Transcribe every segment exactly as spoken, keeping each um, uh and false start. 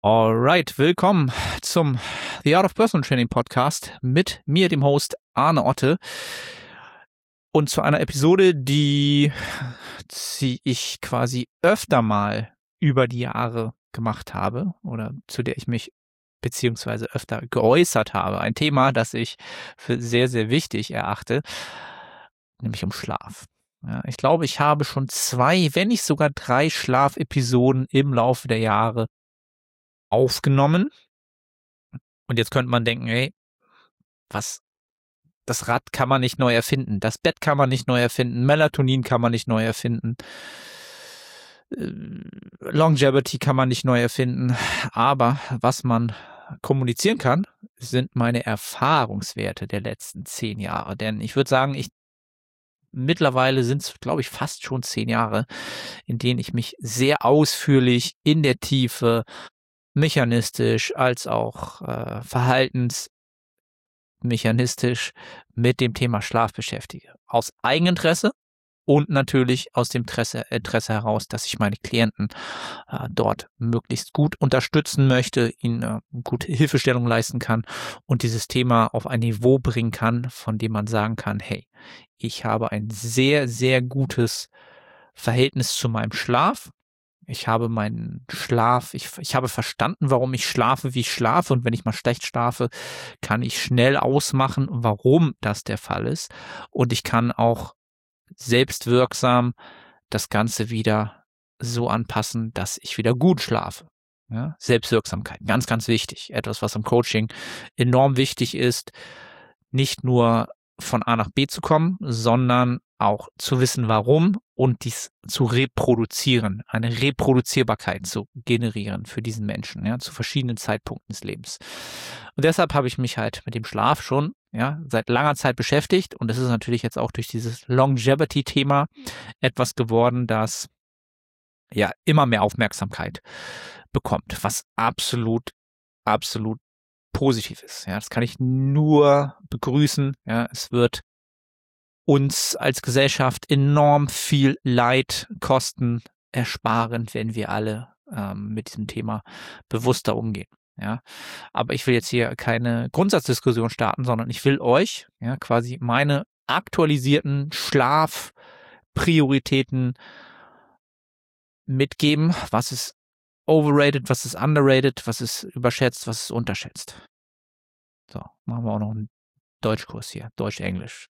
Alright, willkommen zum The Art of Personal Training Podcast mit mir, dem Host Arne Otte, und zu einer Episode, die, die ich quasi öfter mal über die Jahre gemacht habe oder zu der ich mich beziehungsweise öfter geäußert habe. Ein Thema, das ich für sehr, sehr wichtig erachte, nämlich um Schlaf. Ja, ich glaube, ich habe schon zwei, wenn nicht sogar drei Schlafepisoden im Laufe der Jahre aufgenommen. Und jetzt könnte man denken, hey, was, das Rad kann man nicht neu erfinden, das Bett kann man nicht neu erfinden, Melatonin kann man nicht neu erfinden, Longevity kann man nicht neu erfinden, aber was man kommunizieren kann, sind meine Erfahrungswerte der letzten zehn Jahre, denn ich würde sagen, ich mittlerweile sind es, glaube ich, fast schon zehn Jahre, in denen ich mich sehr ausführlich in der Tiefe mechanistisch als auch äh, verhaltensmechanistisch mit dem Thema Schlaf beschäftige. Aus Eigeninteresse und natürlich aus dem Interesse, Interesse heraus, dass ich meine Klienten äh, dort möglichst gut unterstützen möchte, ihnen äh, gute Hilfestellung leisten kann und dieses Thema auf ein Niveau bringen kann, von dem man sagen kann, hey, ich habe ein sehr, sehr gutes Verhältnis zu meinem Schlaf. Ich habe meinen Schlaf, ich, ich habe verstanden, warum ich schlafe, wie ich schlafe. Und wenn ich mal schlecht schlafe, kann ich schnell ausmachen, warum das der Fall ist. Und ich kann auch selbstwirksam das Ganze wieder so anpassen, dass ich wieder gut schlafe. Ja, Selbstwirksamkeit, ganz, ganz wichtig. Etwas, was im Coaching enorm wichtig ist, nicht nur von A nach B zu kommen, sondern auch zu wissen, warum und dies zu reproduzieren, eine Reproduzierbarkeit zu generieren für diesen Menschen, ja, zu verschiedenen Zeitpunkten des Lebens. Und deshalb habe ich mich halt mit dem Schlaf schon, ja, seit langer Zeit beschäftigt, und es ist natürlich jetzt auch durch dieses Longevity-Thema etwas geworden, das ja immer mehr Aufmerksamkeit bekommt, was absolut, absolut positiv ist. Ja, das kann ich nur begrüßen. Ja, es wird uns als Gesellschaft enorm viel Leid, Kosten ersparen, wenn wir alle ähm, mit diesem Thema bewusster umgehen. Ja, aber ich will jetzt hier keine Grundsatzdiskussion starten, sondern ich will euch ja quasi meine aktualisierten Schlafprioritäten mitgeben. Was ist overrated, was ist underrated, was ist überschätzt, was ist unterschätzt. So, machen wir auch noch einen Deutschkurs hier, Deutsch-Englisch.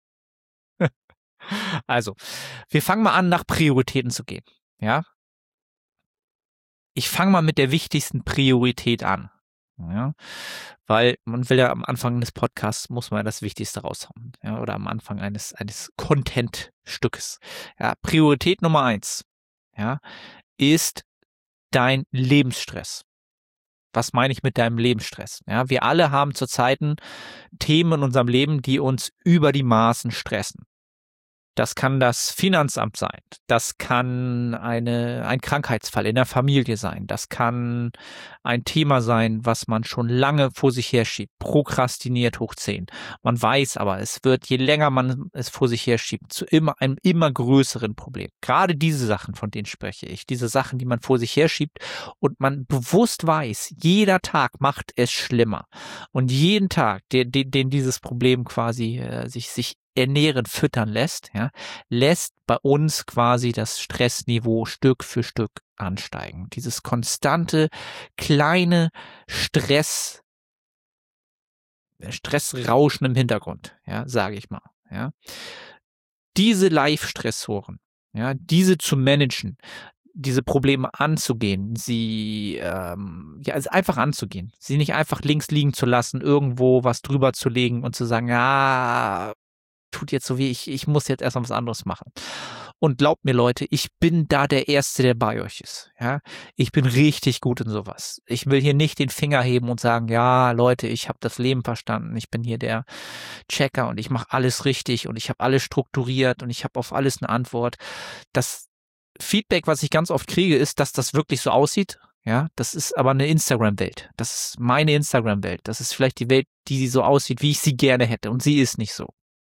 Also, wir fangen mal an, nach Prioritäten zu gehen. Ja, ich fange mal mit der wichtigsten Priorität an. Ja, weil man will ja am Anfang des Podcasts muss man das Wichtigste raushauen. Ja, oder am Anfang eines eines Content-Stückes. Ja, Priorität Nummer eins. Ja, ist dein Lebensstress. Was meine ich mit deinem Lebensstress? Ja, wir alle haben zu Zeiten Themen in unserem Leben, die uns über die Maßen stressen. Das kann das Finanzamt sein, das kann eine, ein Krankheitsfall in der Familie sein, das kann ein Thema sein, was man schon lange vor sich herschiebt, prokrastiniert hoch zehn. Man weiß aber, es wird, je länger man es vor sich herschiebt, zu immer einem immer größeren Problem. Gerade diese Sachen, von denen spreche ich, diese Sachen, die man vor sich herschiebt und man bewusst weiß, jeder Tag macht es schlimmer. Und jeden Tag, den, den, den dieses Problem quasi äh, sich, sich ernähren, füttern lässt, ja, lässt bei uns quasi das Stressniveau Stück für Stück ansteigen. Dieses konstante, kleine Stress, Stressrauschen im Hintergrund, ja, sage ich mal, ja. Diese Live-Stressoren, ja, diese zu managen, diese Probleme anzugehen, sie ähm, ja, also einfach anzugehen, sie nicht einfach links liegen zu lassen, irgendwo was drüber zu legen und zu sagen, ja, tut jetzt so wie ich, ich muss jetzt erstmal was anderes machen. Und glaubt mir, Leute, ich bin da der Erste, der bei euch ist. Ja, ich bin richtig gut in sowas. Ich will hier nicht den Finger heben und sagen, ja, Leute, ich habe das Leben verstanden. Ich bin hier der Checker und ich mache alles richtig und ich habe alles strukturiert und ich habe auf alles eine Antwort. Das Feedback, was ich ganz oft kriege, ist, dass das wirklich so aussieht. Ja, das ist aber eine Instagram-Welt. Das ist meine Instagram-Welt. Das ist vielleicht die Welt, die so aussieht, wie ich sie gerne hätte. Und sie ist nicht so.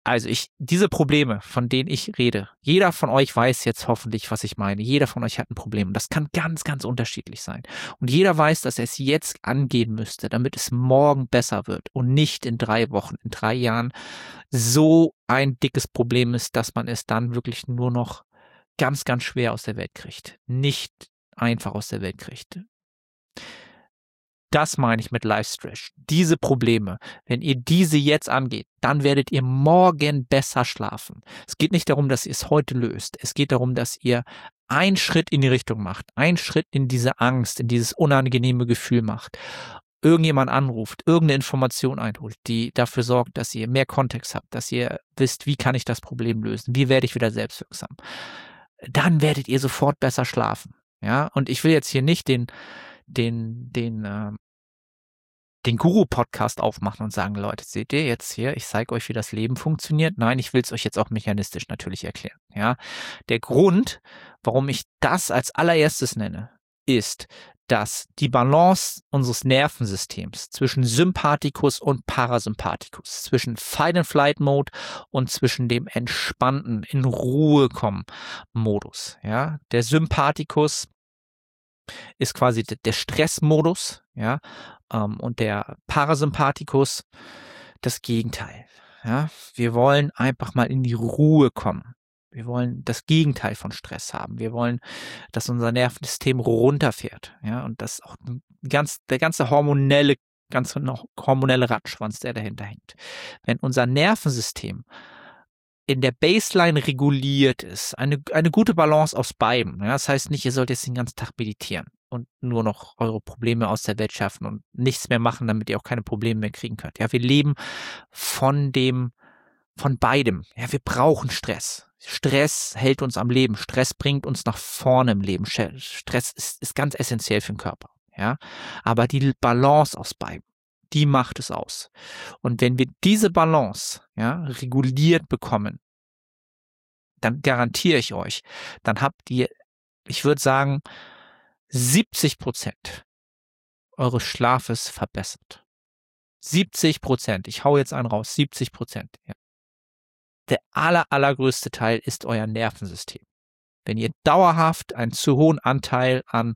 Also ich, diese Probleme, von denen ich rede, jeder von euch weiß jetzt hoffentlich, was ich meine. Jeder von euch hat ein Problem. Und das kann ganz, ganz unterschiedlich sein. Und jeder weiß, dass er es jetzt angehen müsste, damit es morgen besser wird und nicht in drei Wochen, in drei Jahren so ein dickes Problem ist, dass man es dann wirklich nur noch ganz, ganz schwer aus der Welt kriegt. Nicht einfach aus der Welt kriegt. Das meine ich mit Life-Stress. Diese Probleme, wenn ihr diese jetzt angeht, dann werdet ihr morgen besser schlafen. Es geht nicht darum, dass ihr es heute löst. Es geht darum, dass ihr einen Schritt in die Richtung macht, einen Schritt in diese Angst, in dieses unangenehme Gefühl macht. Irgendjemand anruft, irgendeine Information einholt, die dafür sorgt, dass ihr mehr Kontext habt, dass ihr wisst, wie kann ich das Problem lösen, wie werde ich wieder selbstwirksam. Dann werdet ihr sofort besser schlafen. Ja, und ich will jetzt hier nicht den den, den, äh, den Guru-Podcast aufmachen und sagen, Leute, seht ihr jetzt hier, ich zeige euch, wie das Leben funktioniert. Nein, ich will es euch jetzt auch mechanistisch natürlich erklären. Ja, der Grund, warum ich das als allererstes nenne, ist, dass die Balance unseres Nervensystems zwischen Sympathikus und Parasympathikus, zwischen Fight-and-Flight-Mode und zwischen dem entspannten, in Ruhe kommen Modus. Ja, der Sympathikus ist quasi der Stressmodus, ja, ähm, und der Parasympathikus das Gegenteil. Ja, wir wollen einfach mal in die Ruhe kommen. Wir wollen das Gegenteil von Stress haben. Wir wollen, dass unser Nervensystem runterfährt, ja, und das auch ganz, der ganze hormonelle, ganze noch hormonelle Rattenschwanz, der dahinter hängt. Wenn unser Nervensystem in der Baseline reguliert ist, eine, eine gute Balance aus beiden. Ja, das heißt nicht, ihr sollt jetzt den ganzen Tag meditieren und nur noch eure Probleme aus der Welt schaffen und nichts mehr machen, damit ihr auch keine Probleme mehr kriegen könnt. Ja, wir leben von dem, von beidem. Ja, wir brauchen Stress. Stress hält uns am Leben. Stress bringt uns nach vorne im Leben. Stress ist, ist ganz essentiell für den Körper. Ja, aber die Balance aus beidem, die macht es aus. Und wenn wir diese Balance, ja, reguliert bekommen, dann garantiere ich euch, dann habt ihr, ich würde sagen, siebzig Prozent eures Schlafes verbessert. siebzig Prozent. Ich hau jetzt einen raus. siebzig Prozent. Ja. Der aller, allergrößte Teil ist euer Nervensystem. Wenn ihr dauerhaft einen zu hohen Anteil an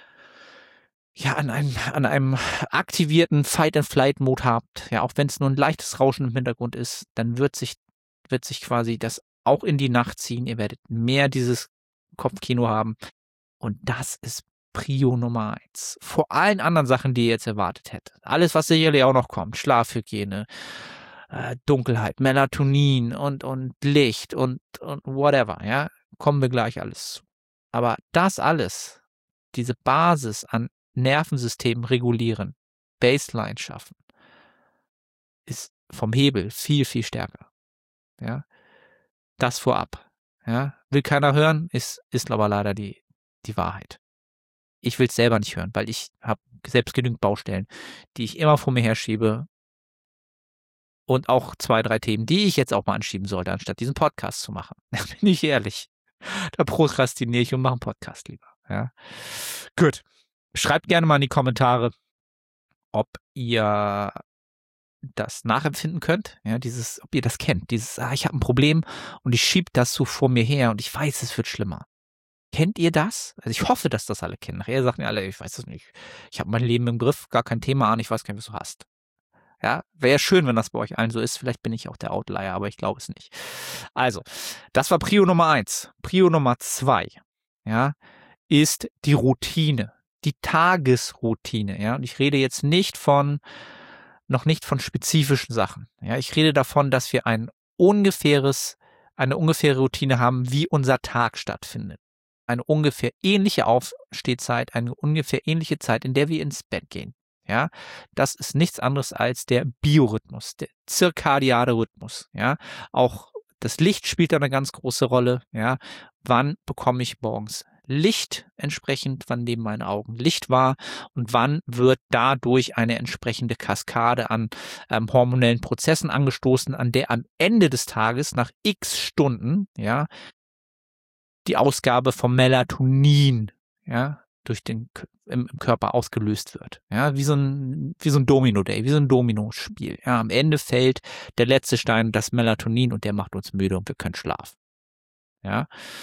ja, an einem, an einem aktivierten Fight-and-Flight-Mode habt, ja, auch wenn es nur ein leichtes Rauschen im Hintergrund ist, dann wird sich, wird sich quasi das auch in die Nacht ziehen. Ihr werdet mehr dieses Kopfkino haben. Und das ist Prio Nummer eins. Vor allen anderen Sachen, die ihr jetzt erwartet hättet. Alles, was sicherlich auch noch kommt. Schlafhygiene, äh, Dunkelheit, Melatonin und, und Licht und, und whatever, ja. Kommen wir gleich alles zu. Aber das alles, diese Basis an Nervensystem regulieren, Baseline schaffen, ist vom Hebel viel, viel stärker. Ja, das vorab. Ja, will keiner hören, ist, ist aber leider die, die Wahrheit. Ich will es selber nicht hören, weil ich habe selbst genügend Baustellen, die ich immer vor mir herschiebe und auch zwei, drei Themen, die ich jetzt auch mal anschieben sollte, anstatt diesen Podcast zu machen. Da bin ich ehrlich. Da prokrastiniere ich und mache einen Podcast lieber. Ja, gut. Schreibt gerne mal in die Kommentare, ob ihr das nachempfinden könnt, ja, dieses, ob ihr das kennt, dieses, ah, ich habe ein Problem und ich schiebe das so vor mir her und ich weiß, es wird schlimmer. Kennt ihr das? Also ich hoffe, dass das alle kennen. Nachher sagen ja alle, ich weiß es nicht. Ich habe mein Leben im Griff, gar kein Thema an, ich weiß gar nicht, was du hast. Ja, wäre schön, wenn das bei euch allen so ist. Vielleicht bin ich auch der Outlier, aber ich glaube es nicht. Also, das war Prio Nummer eins. Prio Nummer zwei, ja, ist die Routine. Die Tagesroutine, ja, und ich rede jetzt nicht von, noch nicht von spezifischen Sachen, ja, ich rede davon, dass wir ein ungefähres, eine ungefähre Routine haben, wie unser Tag stattfindet. Eine ungefähr ähnliche Aufstehzeit, eine ungefähr ähnliche Zeit, in der wir ins Bett gehen, ja, das ist nichts anderes als der Biorhythmus, der zirkadiane Rhythmus, ja, auch das Licht spielt da eine ganz große Rolle, ja, wann bekomme ich morgens Licht entsprechend, wann nehmen meine Augen Licht wahr und wann wird dadurch eine entsprechende Kaskade an ähm, hormonellen Prozessen angestoßen, an der am Ende des Tages nach x Stunden, ja, die Ausgabe vom Melatonin, ja, durch den im, im Körper ausgelöst wird. Ja, wie so ein, wie so ein Domino-Day, wie so ein Domino-Spiel. Ja, am Ende fällt der letzte Stein, das Melatonin, und der macht uns müde und wir können schlafen. Ja.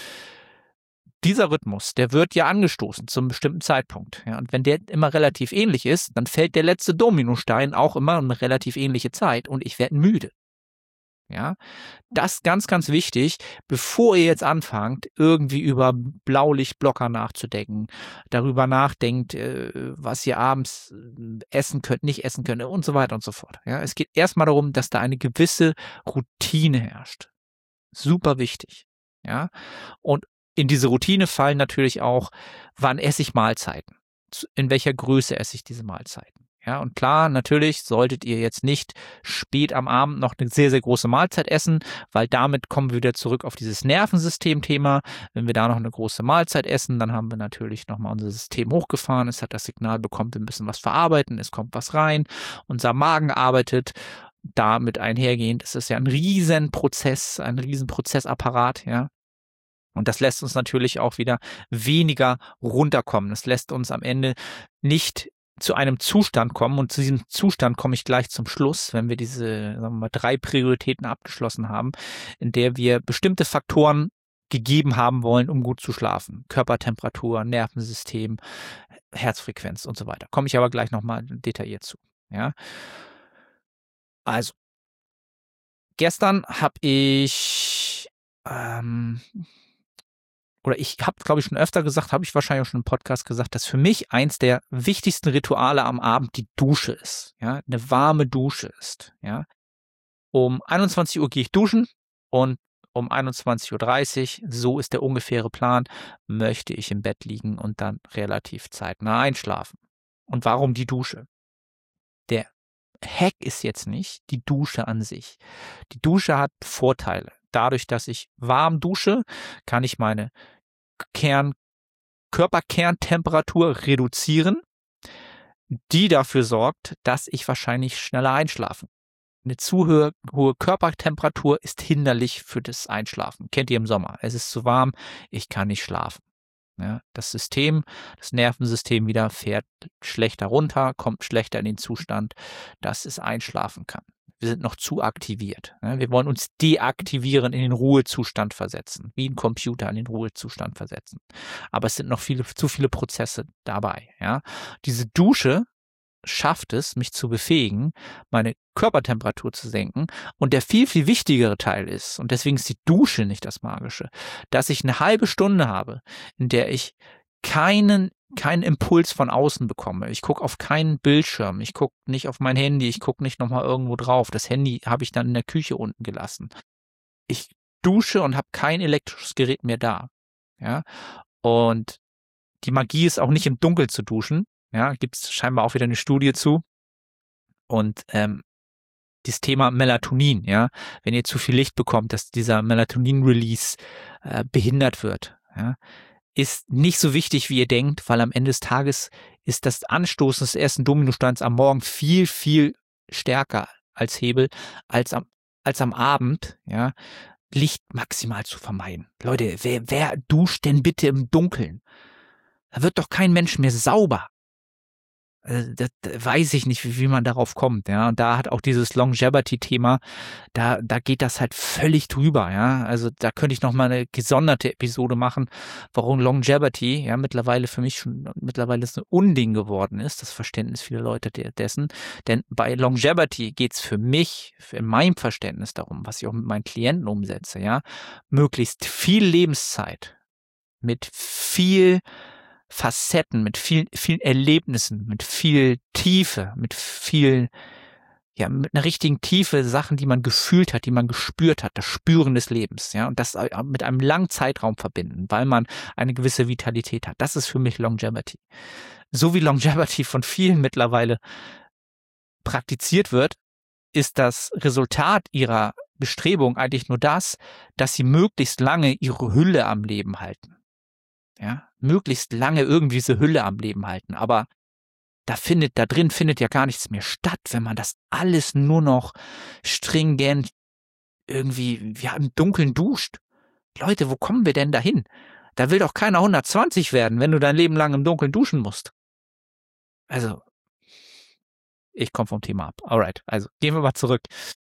Dieser Rhythmus, der wird ja angestoßen zum bestimmten Zeitpunkt. Ja, und wenn der immer relativ ähnlich ist, dann fällt der letzte Dominostein auch immer eine relativ ähnliche Zeit und ich werde müde. Ja, das ist ganz, ganz wichtig, bevor ihr jetzt anfangt, irgendwie über Blaulichtblocker nachzudenken, darüber nachdenkt, äh, was ihr abends essen könnt, nicht essen könnt und so weiter und so fort. Ja, es geht erstmal darum, dass da eine gewisse Routine herrscht. Super wichtig. Ja, und in diese Routine fallen natürlich auch, wann esse ich Mahlzeiten? In welcher Größe esse ich diese Mahlzeiten? Ja, und klar, natürlich solltet ihr jetzt nicht spät am Abend noch eine sehr, sehr große Mahlzeit essen, weil damit kommen wir wieder zurück auf dieses Nervensystem-Thema. Wenn wir da noch eine große Mahlzeit essen, dann haben wir natürlich nochmal unser System hochgefahren. Es hat das Signal bekommen, wir müssen was verarbeiten, es kommt was rein. Unser Magen arbeitet. Damit einhergehend ist es ja ein Riesenprozess, ein Riesenprozessapparat, ja. Und das lässt uns natürlich auch wieder weniger runterkommen. Das lässt uns am Ende nicht zu einem Zustand kommen, und zu diesem Zustand komme ich gleich zum Schluss, wenn wir diese, sagen wir mal, drei Prioritäten abgeschlossen haben, in der wir bestimmte Faktoren gegeben haben wollen, um gut zu schlafen. Körpertemperatur, Nervensystem, Herzfrequenz und so weiter. Komme ich aber gleich nochmal detailliert zu. Ja. Also, gestern habe ich ähm, oder ich habe, glaube ich, schon öfter gesagt, habe ich wahrscheinlich auch schon im Podcast gesagt, dass für mich eins der wichtigsten Rituale am Abend die Dusche ist. Ja, eine warme Dusche ist. Ja, um einundzwanzig Uhr gehe ich duschen und um einundzwanzig Uhr dreißig, so ist der ungefähre Plan, möchte ich im Bett liegen und dann relativ zeitnah einschlafen. Und warum die Dusche? Der Hack ist jetzt nicht die Dusche an sich. Die Dusche hat Vorteile. Dadurch, dass ich warm dusche, kann ich meine Kern, Körperkerntemperatur reduzieren, die dafür sorgt, dass ich wahrscheinlich schneller einschlafe. Eine zu hohe, hohe Körpertemperatur ist hinderlich für das Einschlafen. Kennt ihr im Sommer? Es ist zu warm, ich kann nicht schlafen. Ja, das System, das Nervensystem wieder fährt schlechter runter, kommt schlechter in den Zustand, dass es einschlafen kann. Wir sind noch zu aktiviert. Ja, wir wollen uns deaktivieren, in den Ruhezustand versetzen, wie ein Computer in den Ruhezustand versetzen. Aber es sind noch viele, zu viele Prozesse dabei. Ja, diese Dusche schafft es, mich zu befähigen, meine Körpertemperatur zu senken. Und der viel, viel wichtigere Teil ist, und deswegen ist die Dusche nicht das Magische, dass ich eine halbe Stunde habe, in der ich keinen, keinen Impuls von außen bekomme. Ich gucke auf keinen Bildschirm, ich gucke nicht auf mein Handy, ich gucke nicht nochmal irgendwo drauf. Das Handy habe ich dann in der Küche unten gelassen. Ich dusche und habe kein elektrisches Gerät mehr da. Ja, und die Magie ist auch nicht im Dunkeln zu duschen. Ja, gibt es scheinbar auch wieder eine Studie zu. Und ähm, das Thema Melatonin, ja, wenn ihr zu viel Licht bekommt, dass dieser Melatonin-Release äh, behindert wird, ja, ist nicht so wichtig, wie ihr denkt, weil am Ende des Tages ist das Anstoßen des ersten Dominosteins am Morgen viel, viel stärker als Hebel, als am, als am Abend, ja, Licht maximal zu vermeiden. Leute, wer, wer duscht denn bitte im Dunkeln? Da wird doch kein Mensch mehr sauber. Das weiß ich nicht, wie, wie man darauf kommt, ja. Und da hat auch dieses Longevity-Thema, da, da geht das halt völlig drüber, ja. Also da könnte ich nochmal eine gesonderte Episode machen, warum Longevity, ja, mittlerweile für mich schon, mittlerweile ist ein Unding geworden ist, das Verständnis vieler Leute dessen. Denn bei Longevity geht's für mich, in meinem Verständnis darum, was ich auch mit meinen Klienten umsetze, ja, möglichst viel Lebenszeit mit viel Facetten, mit vielen, vielen Erlebnissen, mit viel Tiefe, mit viel, ja, mit einer richtigen Tiefe, Sachen, die man gefühlt hat, die man gespürt hat, das Spüren des Lebens, ja, und das mit einem langen Zeitraum verbinden, weil man eine gewisse Vitalität hat. Das ist für mich Longevity. So wie Longevity von vielen mittlerweile praktiziert wird, ist das Resultat ihrer Bestrebung eigentlich nur das, dass sie möglichst lange ihre Hülle am Leben halten. Ja, möglichst lange irgendwie diese Hülle am Leben halten. Aber da findet, da drin findet ja gar nichts mehr statt, wenn man das alles nur noch stringent irgendwie, ja, im Dunkeln duscht. Leute, wo kommen wir denn dahin? Da will doch keiner hundertzwanzig werden, wenn du dein Leben lang im Dunkeln duschen musst. Also, ich komme vom Thema ab. Alright, also gehen wir mal zurück.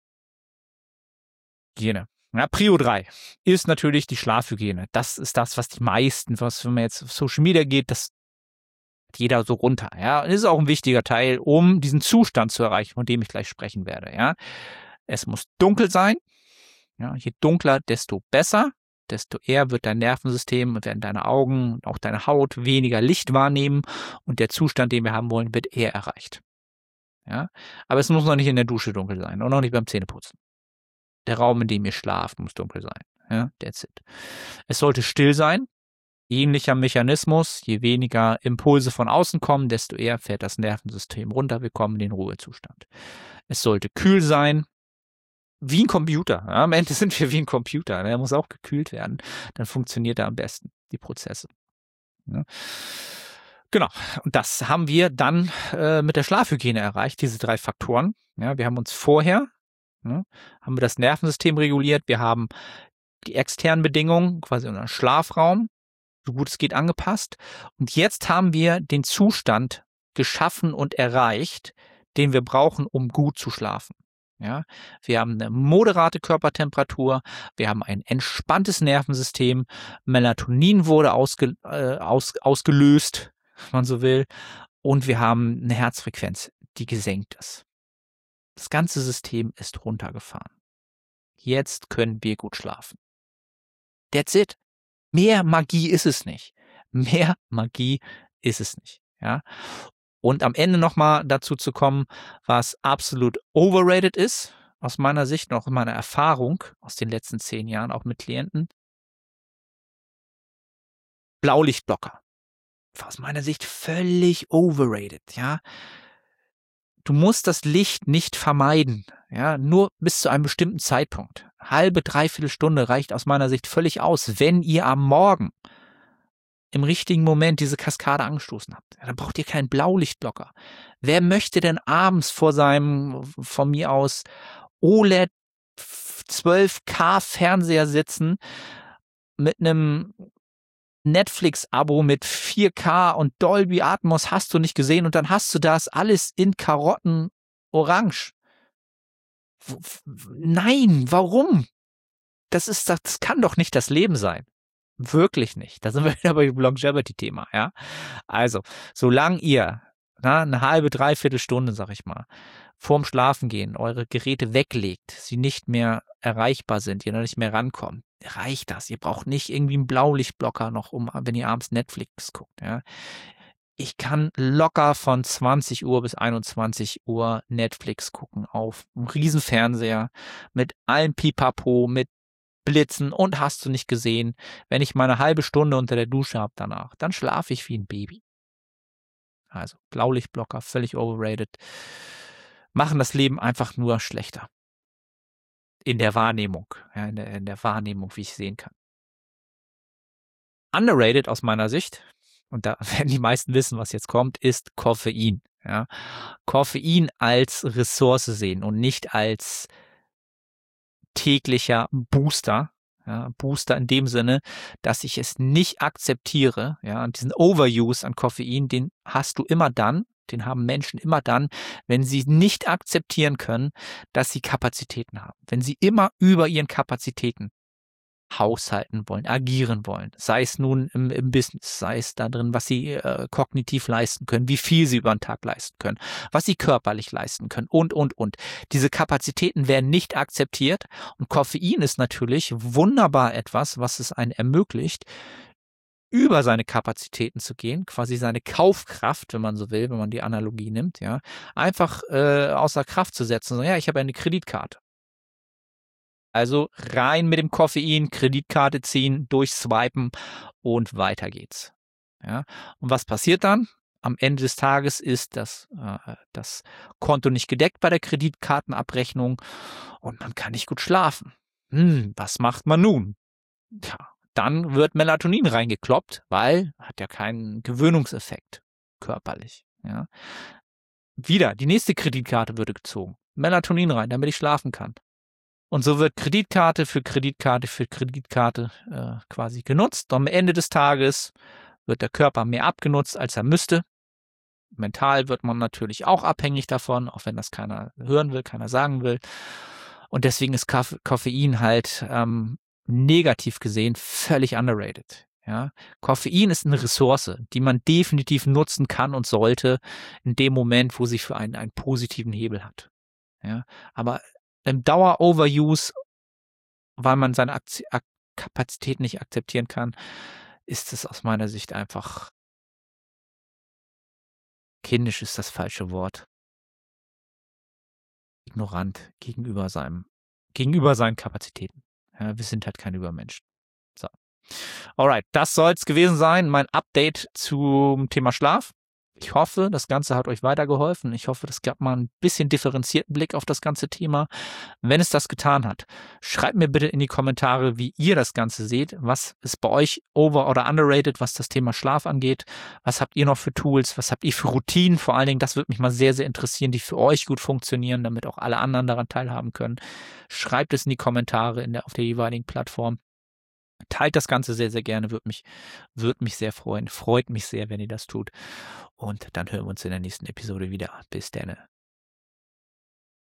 Hygiene. Ja, Prio drei ist natürlich die Schlafhygiene. Das ist das, was die meisten, was wenn man jetzt auf Social Media geht, das hat jeder so runter. Ja, und das ist auch ein wichtiger Teil, um diesen Zustand zu erreichen, von dem ich gleich sprechen werde. Ja, es muss dunkel sein. Ja, je dunkler, desto besser. Desto eher wird dein Nervensystem und werden deine Augen und auch deine Haut weniger Licht wahrnehmen und der Zustand, den wir haben wollen, wird eher erreicht. Ja, aber es muss noch nicht in der Dusche dunkel sein und auch nicht beim Zähneputzen. Der Raum, in dem ihr schlaft, muss dunkel sein. Ja, that's it. Es sollte still sein. Ähnlicher Mechanismus. Je weniger Impulse von außen kommen, desto eher fährt das Nervensystem runter. Wir kommen in den Ruhezustand. Es sollte kühl sein. Wie ein Computer. Ja, am Ende sind wir wie ein Computer. Der muss auch gekühlt werden. Dann funktioniert er am besten, die Prozesse. Ja. Genau. Und das haben wir dann äh, mit der Schlafhygiene erreicht, diese drei Faktoren. Ja, wir haben uns vorher Ja, haben wir das Nervensystem reguliert, wir haben die externen Bedingungen, quasi unseren Schlafraum, so gut es geht angepasst. Und jetzt haben wir den Zustand geschaffen und erreicht, den wir brauchen, um gut zu schlafen. Ja, wir haben eine moderate Körpertemperatur, wir haben ein entspanntes Nervensystem, Melatonin wurde ausge, äh, aus, ausgelöst, wenn man so will, und wir haben eine Herzfrequenz, die gesenkt ist. Das ganze System ist runtergefahren. Jetzt können wir gut schlafen. That's it. Mehr Magie ist es nicht. Mehr Magie ist es nicht. Ja. Und am Ende nochmal dazu zu kommen, was absolut overrated ist, aus meiner Sicht, noch in meiner Erfahrung aus den letzten zehn Jahren, auch mit Klienten. Blaulichtblocker. Aus meiner Sicht völlig overrated. Ja. Du musst das Licht nicht vermeiden, ja, nur bis zu einem bestimmten Zeitpunkt. Halbe, dreiviertel Stunde reicht aus meiner Sicht völlig aus, wenn ihr am Morgen im richtigen Moment diese Kaskade angestoßen habt. Ja, dann braucht ihr keinen Blaulichtblocker. Wer möchte denn abends vor seinem, von mir aus, O L E D zwölf K Fernseher sitzen mit einem Netflix-Abo mit vier K und Dolby Atmos hast du nicht gesehen und dann hast du das alles in Karotten orange. Nein, warum? Das ist, das kann doch nicht das Leben sein. Wirklich nicht. Da sind wir wieder beim Longevity-Thema, ja. Also, solange ihr na, eine halbe, dreiviertel Stunde, sag ich mal, vorm Schlafengehen eure Geräte weglegt, sie nicht mehr erreichbar sind, ihr noch nicht mehr rankommt, reicht das. Ihr braucht nicht irgendwie einen Blaulichtblocker noch, um, wenn ihr abends Netflix guckt, ja. Ich kann locker von zwanzig Uhr bis einundzwanzig Uhr Netflix gucken auf einem riesen Fernseher mit allem Pipapo, mit Blitzen und hast du nicht gesehen. Wenn ich meine halbe Stunde unter der Dusche habe danach, dann schlafe ich wie ein Baby. Also Blaulichtblocker, völlig overrated. Machen das Leben einfach nur schlechter. In der Wahrnehmung, ja, in der, in der Wahrnehmung, wie ich sehen kann. Underrated aus meiner Sicht, und da werden die meisten wissen, was jetzt kommt, ist Koffein. Ja. Koffein als Ressource sehen und nicht als täglicher Booster. Ja, Booster in dem Sinne, dass ich es nicht akzeptiere. Ja, und diesen Overuse an Koffein, den hast du immer dann, den haben Menschen immer dann, wenn sie nicht akzeptieren können, dass sie Kapazitäten haben. Wenn sie immer über ihren Kapazitäten haushalten wollen, agieren wollen. Sei es nun im, im Business, sei es da drin, was sie äh, kognitiv leisten können, wie viel sie über den Tag leisten können, was sie körperlich leisten können und, und, und. Diese Kapazitäten werden nicht akzeptiert und Koffein ist natürlich wunderbar etwas, was es einen ermöglicht, über seine Kapazitäten zu gehen, quasi seine Kaufkraft, wenn man so will, wenn man die Analogie nimmt, ja, einfach äh, außer Kraft zu setzen. So, ja, ich habe eine Kreditkarte. Also rein mit dem Koffein, Kreditkarte ziehen, durchswipen und weiter geht's. Ja, und was passiert dann? Am Ende des Tages ist das, äh, das Konto nicht gedeckt bei der Kreditkartenabrechnung und man kann nicht gut schlafen. Hm, was macht man nun? Ja, dann wird Melatonin reingekloppt, weil hat ja keinen Gewöhnungseffekt körperlich. Ja. Wieder, die nächste Kreditkarte würde gezogen. Melatonin rein, damit ich schlafen kann. Und so wird Kreditkarte für Kreditkarte für Kreditkarte äh, quasi genutzt. Und am Ende des Tages wird der Körper mehr abgenutzt, als er müsste. Mental wird man natürlich auch abhängig davon, auch wenn das keiner hören will, keiner sagen will. Und deswegen ist Kaff- Koffein halt ähm, negativ gesehen völlig underrated. Ja? Koffein ist eine Ressource, die man definitiv nutzen kann und sollte in dem Moment, wo sie für einen einen positiven Hebel hat. Ja? Aber im Dauer-Overuse, weil man seine Akz- Ak- Kapazität nicht akzeptieren kann, ist es aus meiner Sicht einfach kindisch ist das falsche Wort. Ignorant gegenüber seinem, gegenüber seinen Kapazitäten. Ja, wir sind halt keine Übermenschen. So. Alright, das soll es gewesen sein. Mein Update zum Thema Schlaf. Ich hoffe, das Ganze hat euch weitergeholfen. Ich hoffe, das gab mal ein bisschen differenzierten Blick auf das ganze Thema. Wenn es das getan hat, schreibt mir bitte in die Kommentare, wie ihr das Ganze seht. Was ist bei euch over- oder underrated, was das Thema Schlaf angeht? Was habt ihr noch für Tools? Was habt ihr für Routinen? Vor allen Dingen, das würde mich mal sehr, sehr interessieren, die für euch gut funktionieren, damit auch alle anderen daran teilhaben können. Schreibt es in die Kommentare in der, auf der jeweiligen Plattform. Teilt das Ganze sehr, sehr gerne, würde mich, würd mich sehr freuen. Freut mich sehr, wenn ihr das tut. Und dann hören wir uns in der nächsten Episode wieder. Bis dann.